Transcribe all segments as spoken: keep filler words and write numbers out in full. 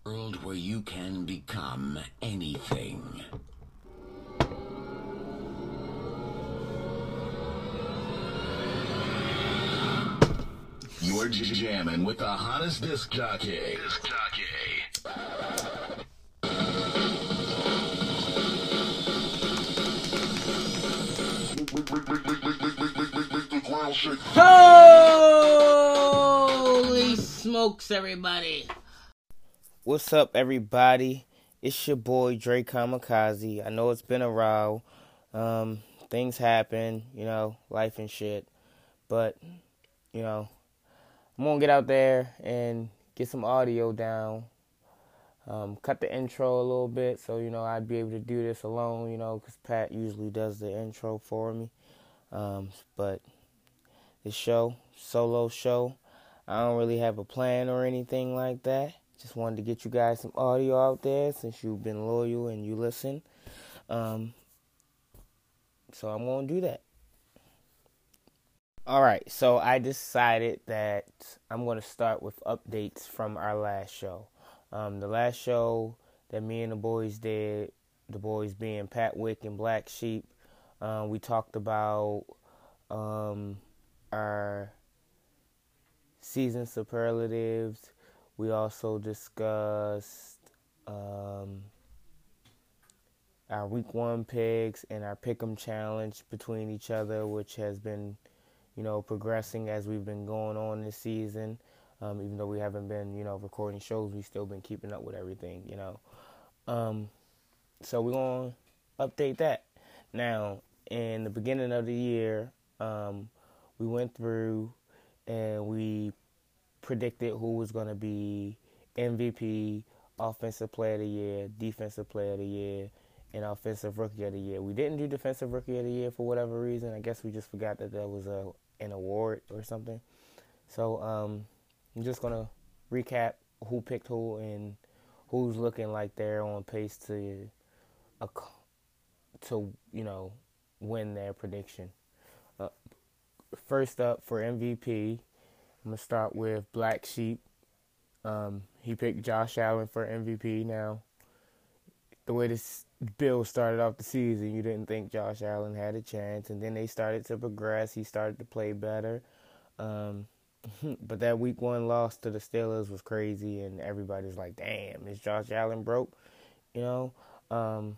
World where you can become anything. You're jamming with the hottest disc jockey. Disc jockey. Holy smokes, everybody. What's up, everybody? It's your boy, Dre Kamikaze. I know it's been a while. Um, things happen, you know, life and shit. But, you know, I'm going to get out there and get some audio down. Um, cut the intro a little bit so, you know, I'd be able to do this alone, you know, because Pat usually does the intro for me. Um, but this show, solo show, I don't really have a plan or anything like that. Just wanted to get you guys some audio out there since you've been loyal and you listen. Um, so I'm going to do that. All right, so I decided that I'm going to start with updates from our last show. Um, the last show that me and the boys did, the boys being Pat Wick and Black Sheep, um, we talked about um, our season superlatives. We also discussed um, our week one picks and our pick'em challenge between each other, which has been, you know, progressing as we've been going on this season. Um, even though we haven't been, you know, recording shows, we've still been keeping up with everything, you know. Um, so we're going to update that. Now, in the beginning of the year, um, we went through and we predicted who was going to be M V P, Offensive Player of the Year, Defensive Player of the Year, and Offensive Rookie of the Year. We didn't do Defensive Rookie of the Year for whatever reason. I guess we just forgot that there was a an award or something. So um, I'm just going to recap who picked who and who's looking like they're on pace to, uh, to you know, win their prediction. Uh, first up for M V P, I'm going to start with Black Sheep. Um, he picked Josh Allen for M V P. Now, the way this Bill started off the season, you didn't think Josh Allen had a chance, and then they started to progress. He started to play better. Um, but that week one loss to the Steelers was crazy, and everybody's like, damn, is Josh Allen broke? You know? Um,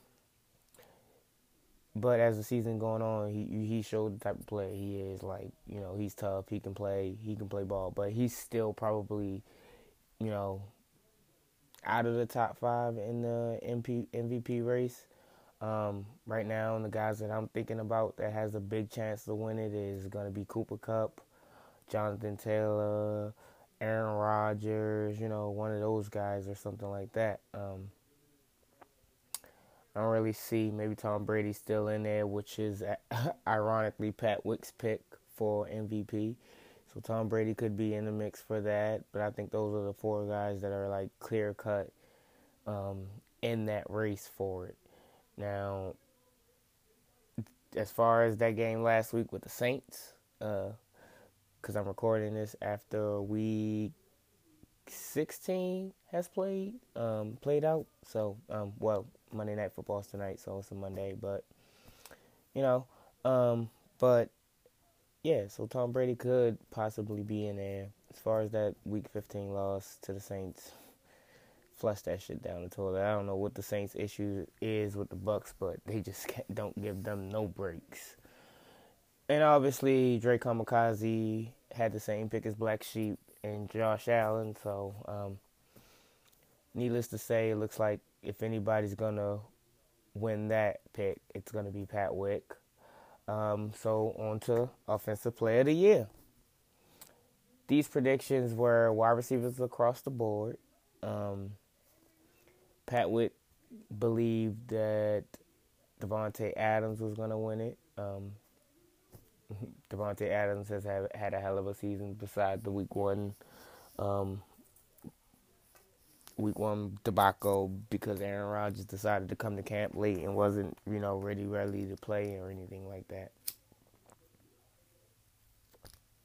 but as the season going on, he he showed the type of player he is. Like, you know, he's tough. He can play. He can play ball. But he's still probably, you know, out of the top five in the M V P race. Um, right now, and the guys that I'm thinking about that has a big chance to win it is going to be Cooper Kupp, Jonathan Taylor, Aaron Rodgers, you know, one of those guys or something like that. Um, I don't really see maybe Tom Brady still in there, which is ironically Pat Wick's pick for M V P. So Tom Brady could be in the mix for that, but I think those are the four guys that are like clear cut um, in that race for it. Now, as far as that game last week with the Saints, because uh, I'm recording this after week sixteen has played um, played out. So, um, well, Monday Night Football's tonight, so it's a Monday. But, you know, um, but, yeah, so Tom Brady could possibly be in there. As far as that week fifteen loss to the Saints, flush that shit down the toilet. I don't know what the Saints' issue is with the Bucks, but they just can't, don't give them no breaks. And obviously, Dre Kamikaze had the same pick as Black Sheep and Josh Allen. So, um, needless to say, it looks like if anybody's going to win that pick, it's going to be Pat Wick. Um, so, on to Offensive Player of the Year. These predictions were wide receivers across the board. Um, Pat Wick believed that Davante Adams was going to win it. Um, Davante Adams has had, had a hell of a season besides the week one um, week one debacle because Aaron Rodgers decided to come to camp late and wasn't, you know, ready, ready to play or anything like that.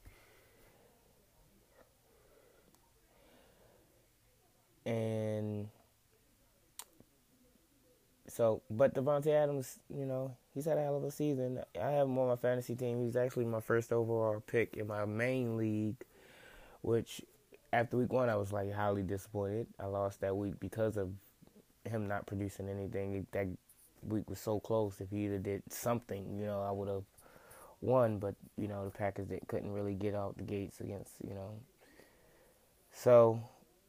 And So, but Devontae Adams, you know, he's had a hell of a season. I have him on my fantasy team. He's actually my first overall pick in my main league, which after week one, I was like highly disappointed. I lost that week because of him not producing anything. That week was so close. If he either did something, you know, I would have won. But, you know, the Packers didn't, couldn't really get out the gates against, you know. So,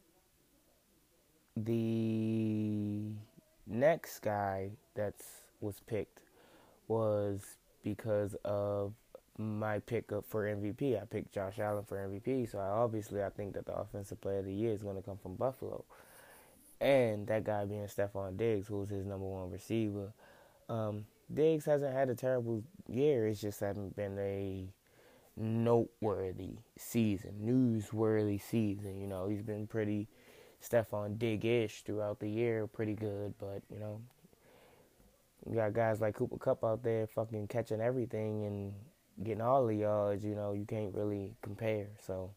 the next guy that was picked was because of my pick up for M V P. I picked Josh Allen for M V P, so I, obviously I think that the offensive player of the year is going to come from Buffalo. And that guy being Stephon Diggs, who's his number one receiver. Um, Diggs hasn't had a terrible year. It's just hasn't been a noteworthy season, newsworthy season. You know, he's been pretty Stephon Digg-ish throughout the year, pretty good. But, you know, you got guys like Cooper Kupp out there fucking catching everything and getting all the yards. You know, you can't really compare. So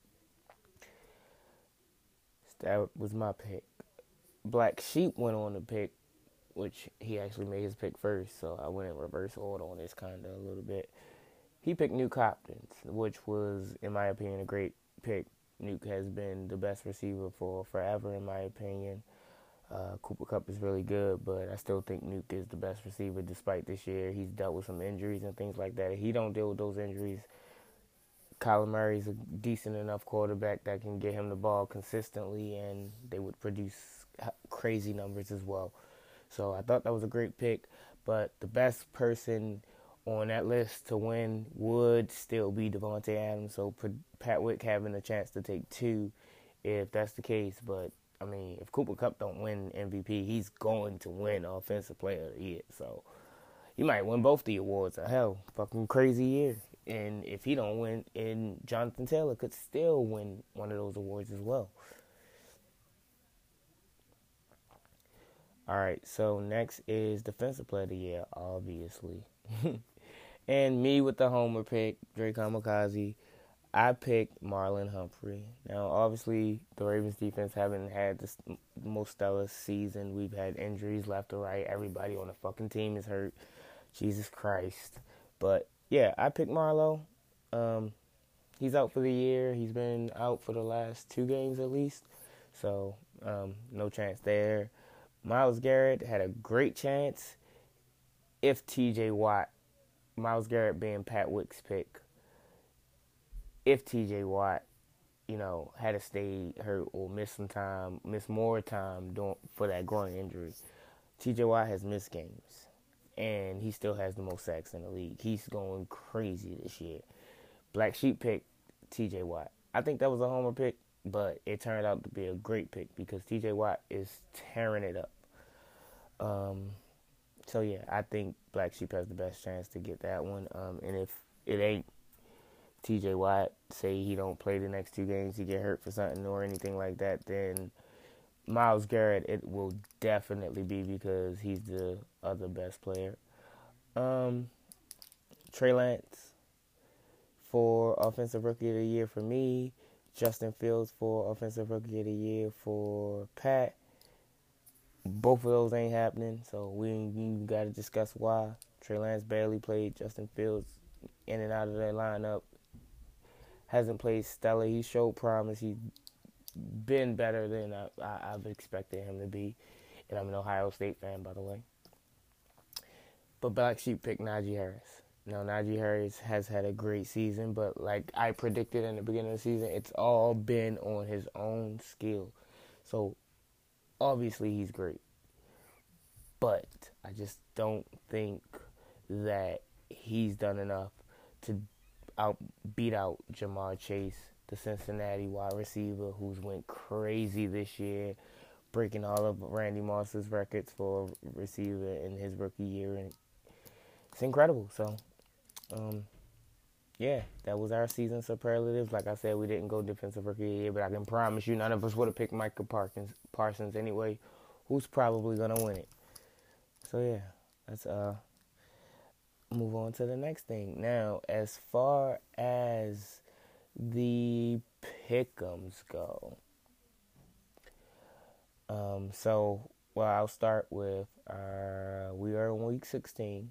that was my pick. Black Sheep went on to pick, which he actually made his pick first, so I went in reverse order on this kind of a little bit. He picked Nuke Hopkins, which was, in my opinion, a great pick. Nuke has been the best receiver for forever, in my opinion. Uh, Cooper Kupp is really good, but I still think Nuke is the best receiver despite this year. He's dealt with some injuries and things like that. If he don't deal with those injuries, Kyler Murray's a decent enough quarterback that can get him the ball consistently, and they would produce crazy numbers as well. So I thought that was a great pick, but the best person on that list to win would still be Devontae Adams. So Pat Wick having a chance to take two if that's the case. But, I mean, if Cooper Kupp don't win M V P, he's going to win Offensive Player of the Year. So he might win both the awards. A hell, fucking crazy year. And if he don't win, and Jonathan Taylor could still win one of those awards as well. All right, so next is Defensive Player of the Year, obviously. And me with the homer pick, Dre Kamikaze, I picked Marlon Humphrey. Now, obviously, the Ravens defense haven't had the most stellar season. We've had injuries left or right. Everybody on the fucking team is hurt. Jesus Christ. But, yeah, I picked Marlo. Um, he's out for the year. He's been out for the last two games at least. So, um, no chance there. Myles Garrett had a great chance if T J Watt, Myles Garrett being Pat Wick's pick, if T J Watt, you know, had to stay hurt or miss some time, miss more time doing, for that groin injury. T J Watt has missed games, and he still has the most sacks in the league. He's going crazy this year. Black Sheep picked T J Watt. I think that was a homer pick, but it turned out to be a great pick because T J Watt is tearing it up. Um, so, yeah, I think Black Sheep has the best chance to get that one. Um, and if it ain't T J Watt, say he don't play the next two games, he get hurt for something or anything like that, then Myles Garrett, it will definitely be because he's the other best player. Um, Trey Lance for Offensive Rookie of the Year for me. Justin Fields for Offensive Rookie of the Year for Pat. Both of those ain't happening, so we ain't got to discuss why. Trey Lance barely played. Justin Fields in and out of that lineup. Hasn't played stellar. He showed promise. He's been better than I, I, I've expected him to be. And I'm an Ohio State fan, by the way. But Black Sheep picked Najee Harris. Now, Najee Harris has had a great season, but like I predicted in the beginning of the season, it's all been on his own skill. So, obviously, he's great. But I just don't think that he's done enough to out beat out Jamar Chase, the Cincinnati wide receiver who's went crazy this year, breaking all of Randy Moss's records for a receiver in his rookie year. And it's incredible. So, um, yeah, that was our season superlatives. Like I said, we didn't go defensive rookie of the year, but I can promise you none of us would have picked Micah Parsons, Parsons anyway, who's probably going to win it. So, yeah, let's uh, move on to the next thing. Now, as far as the pick'ems go, um, so well, I'll start with uh, we are in week sixteen,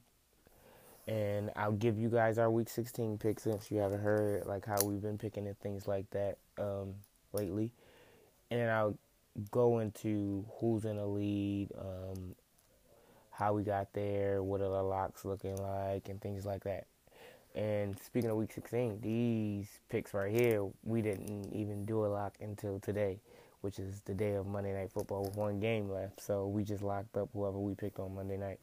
and I'll give you guys our week sixteen picks since you haven't heard like how we've been picking and things like that um, lately, and then I'll go into who's in the lead, um, how we got there, what are the locks looking like, and things like that. And speaking of week sixteen, these picks right here, we didn't even do a lock until today, which is the day of Monday Night Football with one game left. So we just locked up whoever we picked on Monday night.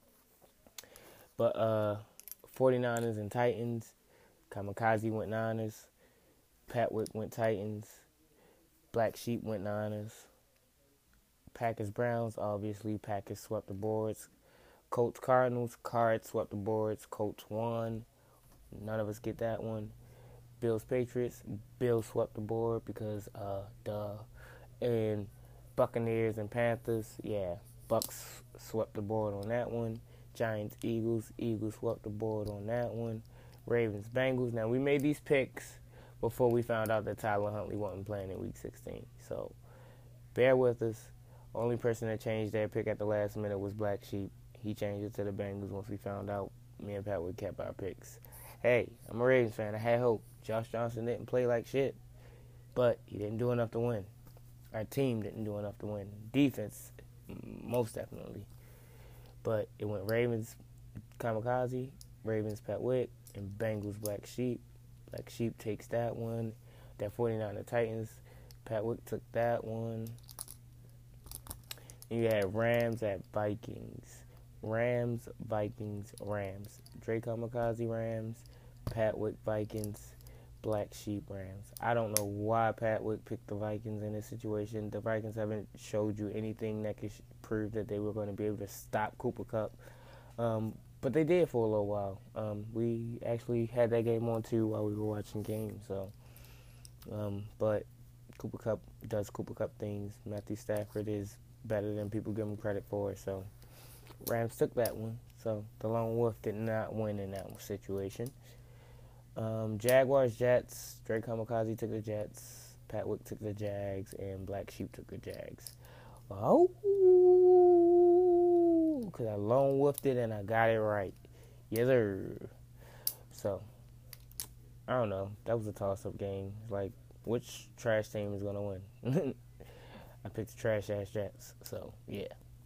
But uh, 49ers and Titans, Kamikaze went Niners, Patwick went Titans, Black Sheep went Niners, Packers Browns, obviously Packers swept the boards, Colts Cardinals, Cards swept the boards, Colts won. None of us get that one. Bills Patriots, Bills swept the board because uh duh. And Buccaneers and Panthers, yeah, Bucks swept the board on that one. Giants Eagles, Eagles swept the board on that one. Ravens Bengals. Now we made these picks before we found out that Tyler Huntley wasn't playing in week sixteen. So bear with us. Only person that changed their pick at the last minute was Black Sheep. He changed it to the Bengals once we found out me and Pat would kept our picks. Hey, I'm a Ravens fan. I had hope. Josh Johnson didn't play like shit, but he didn't do enough to win. Our team didn't do enough to win. Defense, most definitely. But it went Ravens, Kamikaze, Ravens, Patwick, and Bengals, Black Sheep. Black Sheep takes that one. That 49er Titans, Patwick took that one. And you had Rams at Vikings. Rams, Vikings, Rams. Drake Kamikaze, Rams. Patwick, Vikings. Black Sheep, Rams. I don't know why Patwick picked the Vikings in this situation. The Vikings haven't showed you anything that could prove that they were going to be able to stop Cooper Kupp. Um, but they did for a little while. Um, we actually had that game on too while we were watching games. So, um, but Cooper Kupp does Cooper Kupp things. Matthew Stafford is better than people give him credit for. So Rams took that one. So the Lone Wolf did not win in that situation. Um, Jaguars, Jets. Drake Kamikaze took the Jets. Patwick took the Jags, and Black Sheep took the Jags. Oh, because I lone wolfed it and I got it right. Yes, sir. So, I don't know. That was a toss-up game. Like, which trash team is going to win? I picked the trash-ass Jets. So, yeah.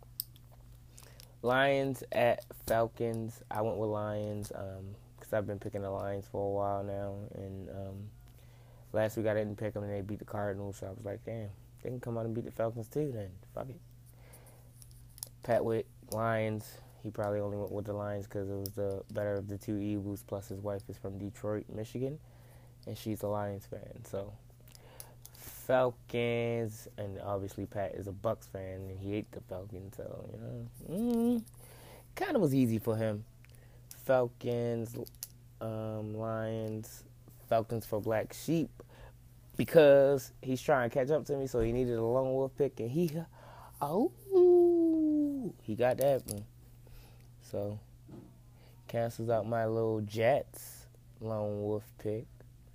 Lions at Falcons. I went with Lions um, because I've been picking the Lions for a while now. And um, last week I didn't pick them and they beat the Cardinals. So I was like, damn, they can come out and beat the Falcons too then. Fuck it. Patwick, Lions. He probably only went with the Lions because it was the better of the two evils. Plus his wife is from Detroit, Michigan. And she's a Lions fan. So Falcons, and obviously Pat is a Bucks fan, and he ate the Falcons, so, you know, mm, kind of was easy for him. Falcons, um, Lions, Falcons for Black Sheep, because he's trying to catch up to me, so he needed a lone wolf pick, and he, oh, he got that one. So, cancels out my little Jets lone wolf pick.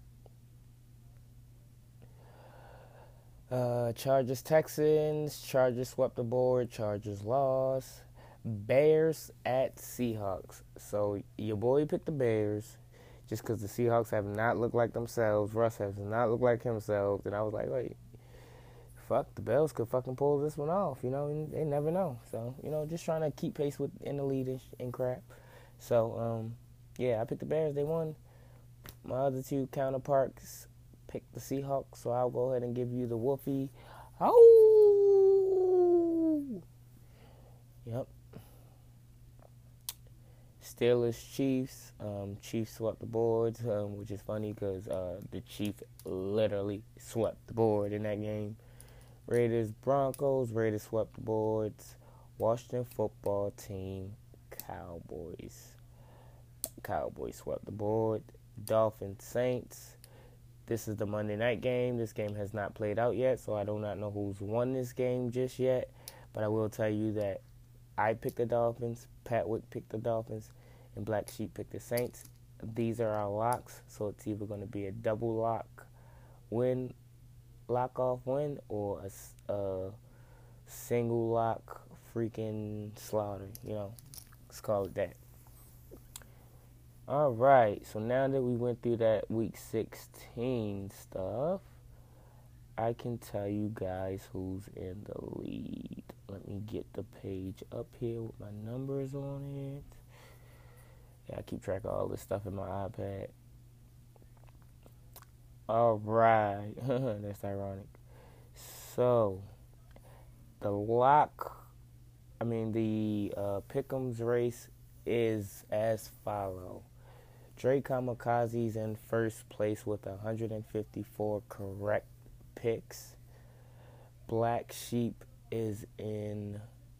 Uh, Chargers, Texans. Chargers swept the board. Chargers lost. Bears at Seahawks. So your boy picked the Bears just because the Seahawks have not looked like themselves. Russ has not looked like himself. And I was like, wait, fuck, the Bears could fucking pull this one off. You know, they never know. So, you know, just trying to keep pace with in the lead and, and crap. So, um, yeah, I picked the Bears. They won. My other two counterparts picked the Seahawks, so I'll go ahead and give you the Wolfie. Oh! Yep. Steelers, Chiefs. Um, Chiefs swept the boards, um, which is funny because uh, the Chiefs literally swept the board in that game. Raiders, Broncos. Raiders swept the boards. Washington football team, Cowboys. Cowboys swept the board. Dolphins, Saints. This is the Monday night game. This game has not played out yet, so I do not know who's won this game just yet. But I will tell you that I picked the Dolphins, Patwick picked the Dolphins, and Black Sheep picked the Saints. These are our locks, so it's either going to be a double lock win, lock off win, or a uh, single lock freaking slaughter. You know, let's call it that. All right, so now that we went through that week sixteen stuff, I can tell you guys who's in the lead. Let me get the page up here with my numbers on it. Yeah, I keep track of all this stuff in my iPad. All right, that's ironic. So, the lock, I mean, the uh, Pick'ems race is as follow. Dre Kamikaze's in first place with one hundred fifty-four correct picks. Black Sheep is in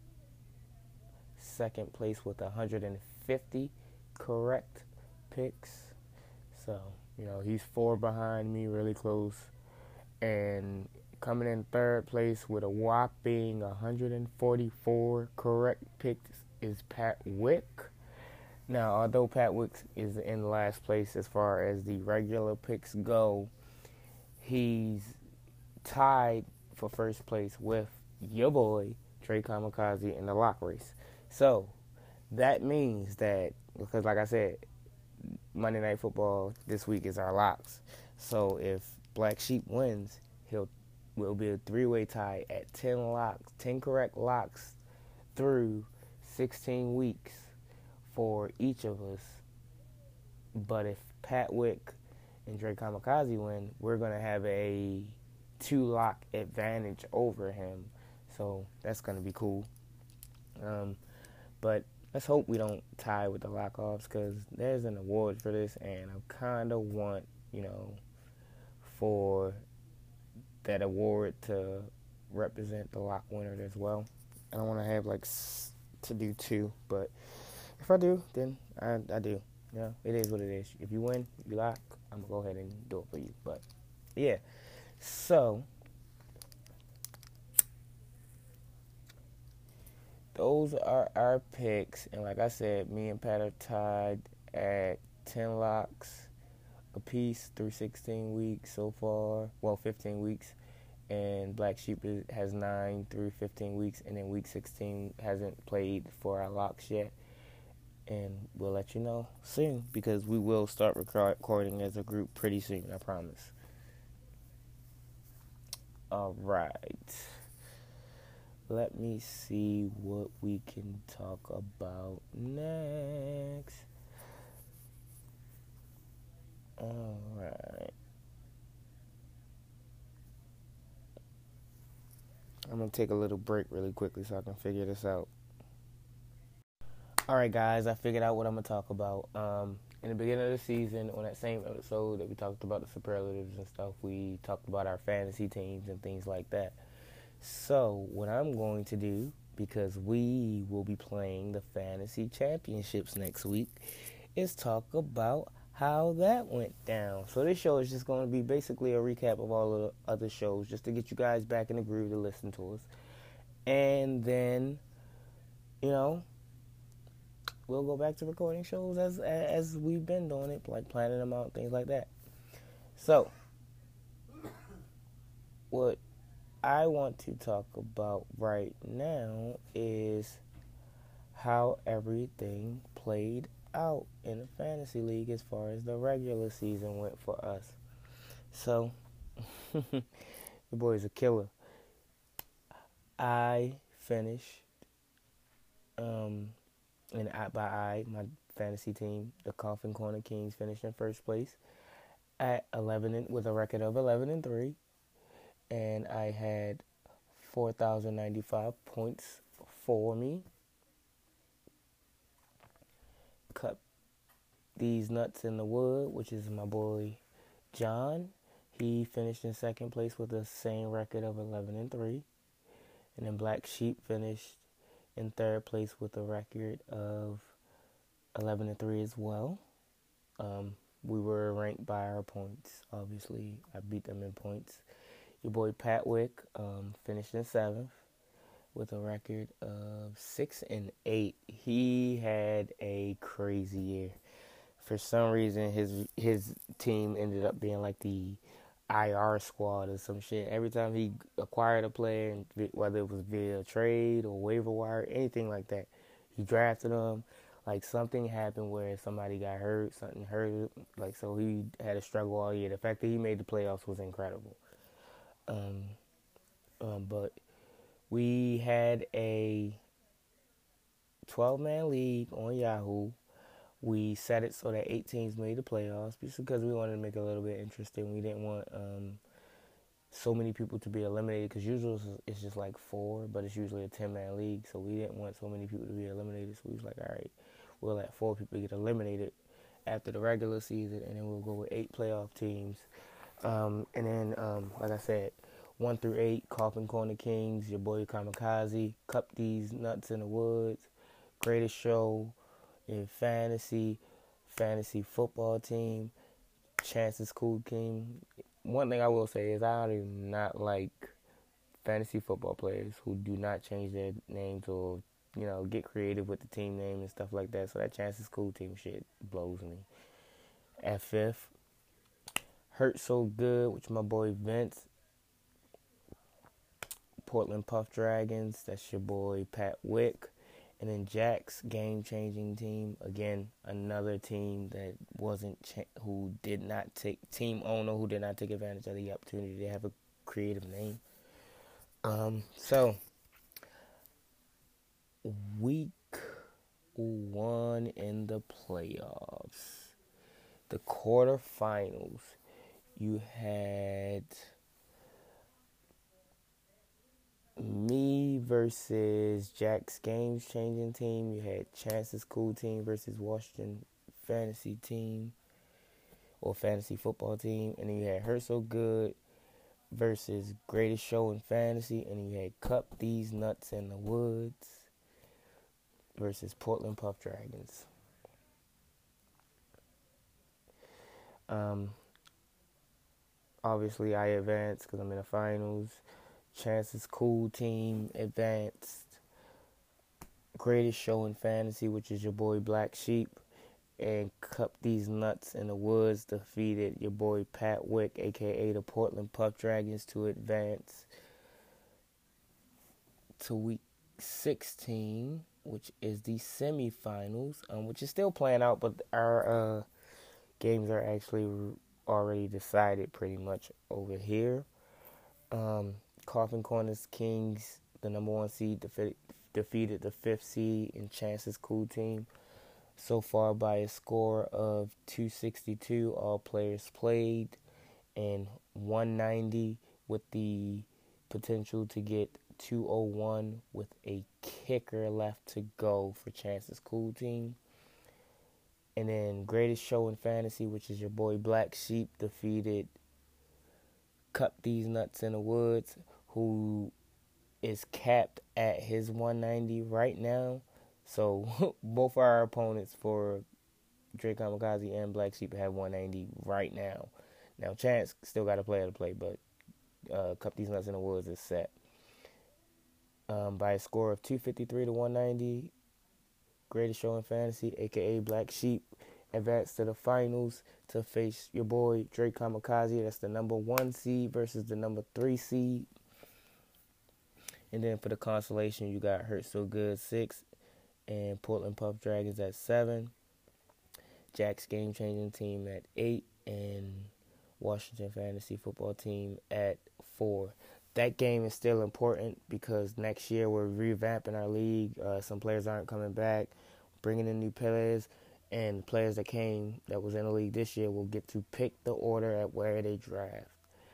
second place with one hundred fifty correct picks. So, you know, he's four behind me, really close. And coming in third place with a whopping one hundred forty-four correct picks is Pat Wick. Now, although Pat Wick is in last place as far as the regular picks go, he's tied for first place with your boy, Dre Kamikaze, in the lock race. So, that means that, because like I said, Monday Night Football this week is our locks. So, if Black Sheep wins, he'll will be a three-way tie at ten locks, ten correct locks through sixteen weeks for each of us. But if Pat Wick and Dre Kamikaze win, we're going to have a two-lock advantage over him. So that's going to be cool. Um, but let's hope we don't tie with the lock-offs, because there's an award for this, and I kind of want, you know, for that award to represent the lock winner as well. I don't want to have, like, to do two, but if I do, then I, I do. You know, it is what it is. If you win, you lock, I'm going to go ahead and do it for you. But, yeah. So, those are our picks. And like I said, me and Pat are tied at ten locks apiece through sixteen weeks so far. Well, fifteen weeks. And Black Sheep is, has nine through fifteen weeks. And then week sixteen hasn't played for our locks yet. And we'll let you know soon, because we will start recording as a group pretty soon, I promise. All right. Let me see what we can talk about next. All right. I'm going to take a little break really quickly so I can figure this out. All right, guys, I figured out what I'm going to talk about. Um, in the beginning of the season, on that same episode that we talked about the superlatives and stuff, we talked about our fantasy teams and things like that. So what I'm going to do, because we will be playing the fantasy championships next week, is talk about how that went down. So this show is just going to be basically a recap of all of the other shows, just to get you guys back in the groove to listen to us. And then, you know, we'll go back to recording shows as as we've been doing it, like planning them out, things like that. So, what I want to talk about right now is how everything played out in the fantasy league as far as the regular season went for us. So, the boy's a killer. I finished, um, and I, by I, my fantasy team, the Coffin Corner Kings, finished in first place at eleven and, with a record of eleven and three, and I had four thousand ninety-five points for me. Cut these nuts in the wood, which is my boy John. He finished in second place with the same record of eleven and three, and then Black Sheep finished in third place with a record of eleven and three as well. Um, we were ranked by our points. Obviously, I beat them in points. Your boy Pat Wick um, finished in seventh with a record of six and eight. He had a crazy year. For some reason, his his team ended up being like the I R squad or some shit. Every time he acquired a player, whether it was via trade or waiver wire, anything like that, he drafted them. Like something happened where somebody got hurt, something hurt, like so he had a struggle all year. The fact that he made the playoffs was incredible. Um, um, but we had a twelve-man league on Yahoo. We set it so that eight teams made the playoffs just because we wanted to make it a little bit interesting. We didn't want um, so many people to be eliminated because usually it's just like four, but it's usually a ten-man league. So we didn't want so many people to be eliminated. So we was like, all right, we'll let four people get eliminated after the regular season, and then we'll go with eight playoff teams. Um, and then, um, like I said, one through eight, Coffin Corner Kings, your boy Kamikaze, Cup These Nuts in the Woods, Greatest Show in Fantasy, Fantasy Football Team, Chances Cool Team. One thing I will say is I do not like fantasy football players who do not change their names or, you know, get creative with the team name and stuff like that. So that Chances Cool Team shit blows me. At fifth, Hurt So Good, which my boy Vince. Portland Puff Dragons, that's your boy Pat Wick. And then Jack's game-changing team, again, another team that wasn't, cha- who did not take, team owner who did not take advantage of the opportunity to have a creative name. Um, so, week one in the playoffs, the quarterfinals, you had me versus Jack's Games Changing Team. You had Chances Cool Team versus Washington Fantasy Team or Fantasy Football Team. And then you had Hurt So Good versus Greatest Show in Fantasy. And then you had Cup These Nuts in the Woods versus Portland Puff Dragons. Um, obviously, I advanced because I'm in the finals. Chances Cool Team advanced. Greatest Show in Fantasy, which is your boy Black Sheep, and Cup These Nuts in the Woods defeated your boy Pat Wick, aka the Portland Puff Dragons, to advance to week sixteen, which is the semifinals, um, which is still playing out, but our uh, games are actually already decided pretty much over here. Um, Coffin Corners Kings, the number one seed, defe- defeated the fifth seed in Chances Cool Team so far by a score of two sixty-two, all players played, and one ninety with the potential to get two oh one with a kicker left to go for Chances Cool Team. And then Greatest Show in Fantasy, which is your boy Black Sheep, defeated Cup These Nuts in the Woods, who is capped at his one ninety right now. So both our opponents for Dre Kamikaze and Black Sheep have one ninety right now. Now Chance still got a player to play, but uh, Cup These Nuts in the Woods is set. Um, by a score of two fifty-three to one ninety, Greatest Show in Fantasy, aka Black Sheep, advanced to the finals to face your boy Dre Kamikaze. That's the number one seed versus the number three seed. And then for the consolation, you got Hurt So Good six and Portland Puff Dragons at seven. Jack's Game Changing Team at eight and Washington Fantasy Football Team at four. That game is still important because next year we're revamping our league. Uh, some players aren't coming back, bringing in new players, and players that came that was in the league this year will get to pick the order at where they draft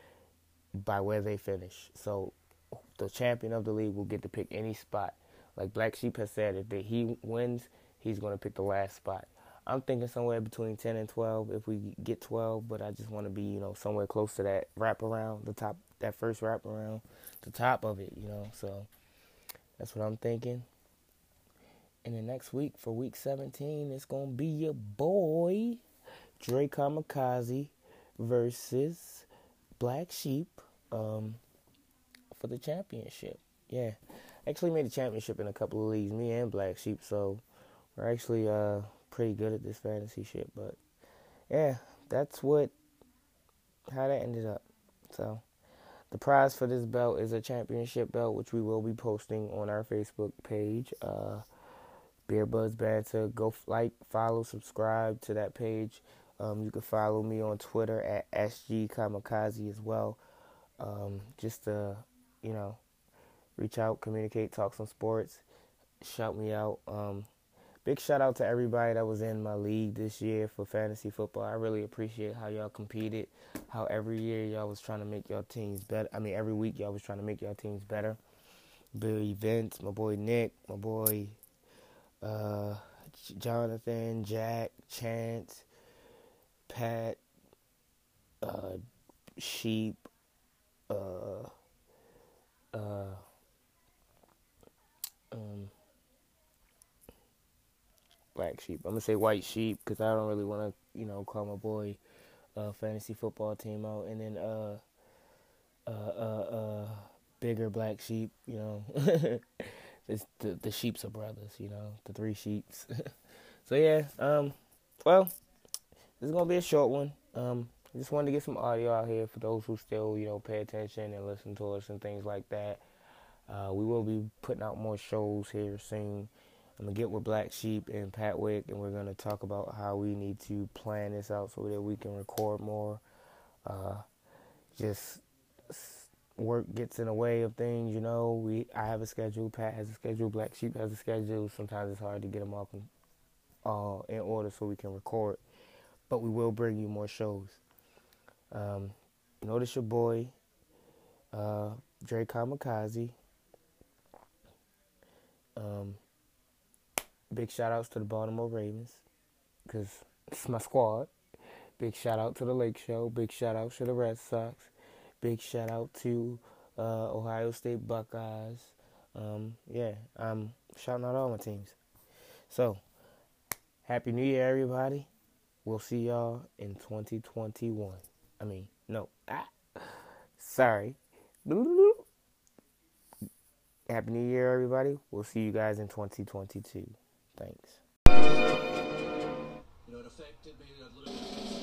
by where they finish. So the champion of the league will get to pick any spot. Like Black Sheep has said, if the, he wins, he's going to pick the last spot. I'm thinking somewhere between ten and twelve if we get twelve, but I just want to be, you know, somewhere close to that wraparound, the top, that first wraparound, the top of it, you know. So that's what I'm thinking. And then next week, for week seventeen, it's going to be your boy, Dre Kamikaze versus Black Sheep um, for the championship. Yeah. Actually made a championship in a couple of leagues, me and Black Sheep, so we're actually uh, pretty good at this fantasy shit. But, yeah, that's what, how that ended up. So the prize for this belt is a championship belt, which we will be posting on our Facebook page. Uh, Beer Buzz Banter. Go like, follow, subscribe to that page. Um, you can follow me on Twitter at S G Kamikaze as well. Um, just to, you know, reach out, communicate, talk some sports, shout me out. Um, big shout out to everybody that was in my league this year for fantasy football. I really appreciate how y'all competed, how every year y'all was trying to make y'all teams better. I mean, every week y'all was trying to make y'all teams better. Billy Vince, my boy Nick, my boy uh, Jonathan, Jack, Chance, Pat, uh, Sheep, uh, uh, um, Black Sheep. I'm gonna say White Sheep because I don't really want to, you know, call my boy uh, fantasy football team out. And then uh, uh, uh, uh, bigger Black Sheep, you know. It's the the sheeps are brothers, you know, the three sheeps. So yeah, um, well, this is gonna be a short one. Um, I just wanted to get some audio out here for those who still, you know, pay attention and listen to us and things like that. Uh, we will be putting out more shows here soon. I'm gonna get with Black Sheep and Pat Wick, and we're gonna talk about how we need to plan this out so that we can record more. Uh, just work gets in the way of things, you know. We I have a schedule, Pat has a schedule, Black Sheep has a schedule. Sometimes it's hard to get them all in, uh, in order so we can record. But we will bring you more shows. Um, notice your boy, uh, Dre Kamikaze. Um, big shout outs to the Baltimore Ravens because it's my squad. Big shout out to the Lake Show. Big shout out to the Red Sox. Big shout out to uh, Ohio State Buckeyes. Um, yeah, I'm shouting out all my teams. So, Happy New Year, everybody. We'll see y'all in twenty twenty-one. I mean, no. Ah, sorry. Happy New Year, everybody. We'll see you guys in twenty twenty-two. Thanks. You know, it affected me a little bit.